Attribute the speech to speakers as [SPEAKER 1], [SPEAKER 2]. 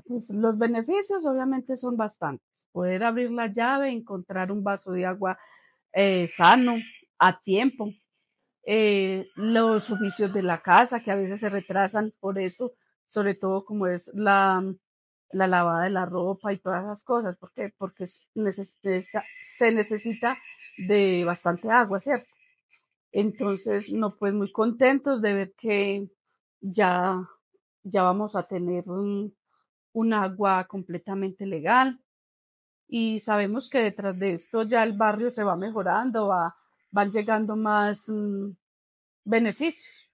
[SPEAKER 1] Pues los beneficios obviamente son bastantes. Poder abrir la llave, encontrar un vaso de agua sano, a tiempo, los oficios de la casa que a veces se retrasan por eso, sobre todo como es la lavada de la ropa y todas esas cosas, porque se necesita de bastante agua, ¿cierto? Entonces, no, pues muy contentos de ver que ya, ya vamos a tener un agua completamente legal y sabemos que detrás de esto ya el barrio se va mejorando, van llegando más beneficios.